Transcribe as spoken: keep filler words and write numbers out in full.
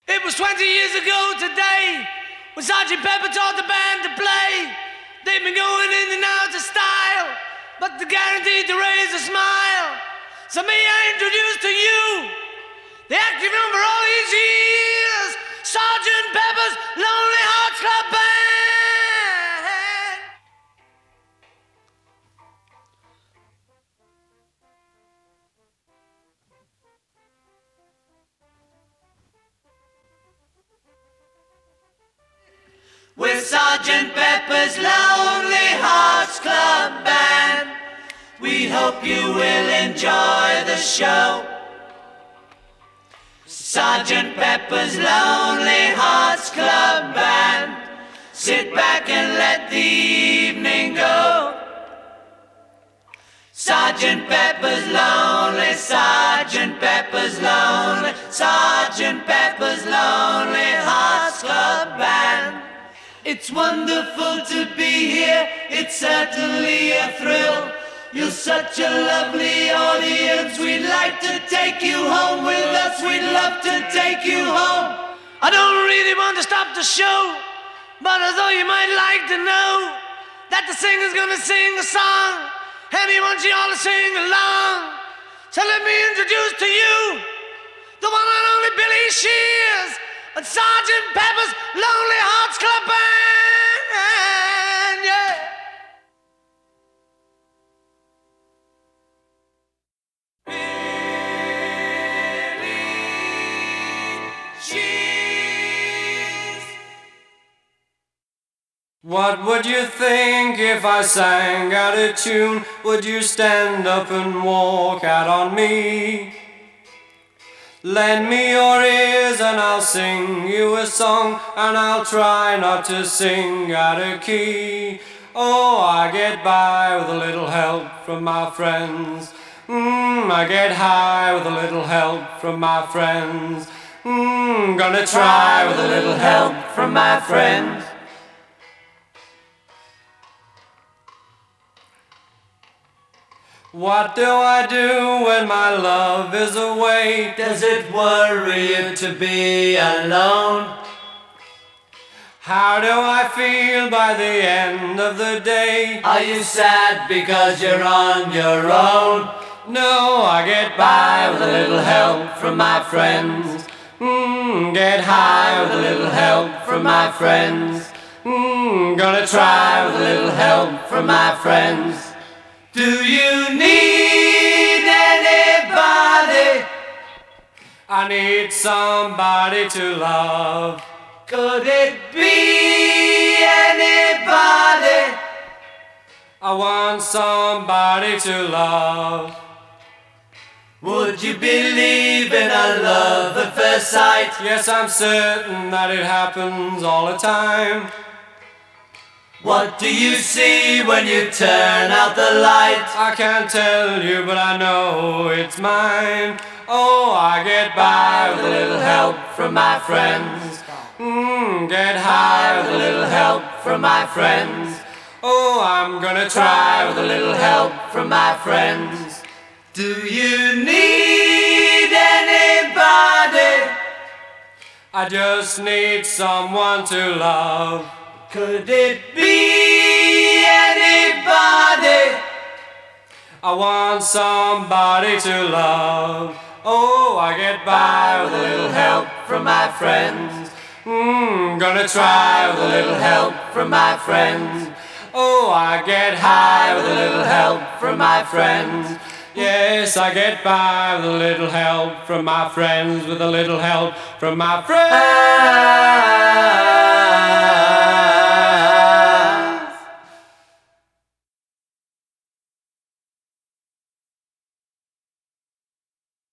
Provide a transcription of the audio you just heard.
It was twenty years ago today when Sergeant Pepper taught the band to play. They've been going in and out of style, but they're guaranteed to raise a smile. So may I introduce to you the active number all these years, Sergeant Pepper's Lonely Hearts Club Band. We're Sergeant Pepper's Lonely Hearts Club Band. We hope you will enjoy the show. Sergeant Pepper's Lonely Hearts Club Band. Sit back and let the evening go. Sergeant Pepper's Lonely, Sergeant Pepper's Lonely, Sergeant Pepper's Lonely Hearts Club Band. It's wonderful to be here, it's certainly a thrill. You're such a lovely audience, we'd like to take you home with us, we'd love to take you home. I don't really want to stop the show, but I thought you might like to know that the singer's gonna sing a song, and he wants you all to sing along. So let me introduce to you the one and only Billy Shears and Sergeant Pepper's Lonely Hearts Club Band, yeah. What would you think if I sang out of tune? Would you stand up and walk out on me? Lend me your ears and I'll sing you a song, and I'll try not to sing out of key. Oh, I get by with a little help from my friends. Mmm, I get high with a little help from my friends. Mmm, gonna try with a little help from my friends. What do I do when my love is away? Does it worry you to be alone? How do I feel by the end of the day? Are you sad because you're on your own? No, I get by with a little help from my friends. Mmm, get high with a little help from my friends. Mmm, gonna try with a little help from my friends. Do you need anybody? I need somebody to love. Could it be anybody? I want somebody to love. Would you believe in a love at first sight? Yes, I'm certain that it happens all the time. What do you see when you turn out the light? I can't tell you, but I know it's mine. Oh, I get by with a little help from my friends. Mmm, get high with a little help from my friends. Oh, I'm gonna try with a little help from my friends. Do you need anybody? I just need someone to love. Could it be anybody? I want somebody to love. Oh, I get by with a little help from my friends. Mmm, gonna try with a little help from my friends. Oh, I get high with a little help from my friends. Yes, I get by with a little help from my friends, with a little help from my friends.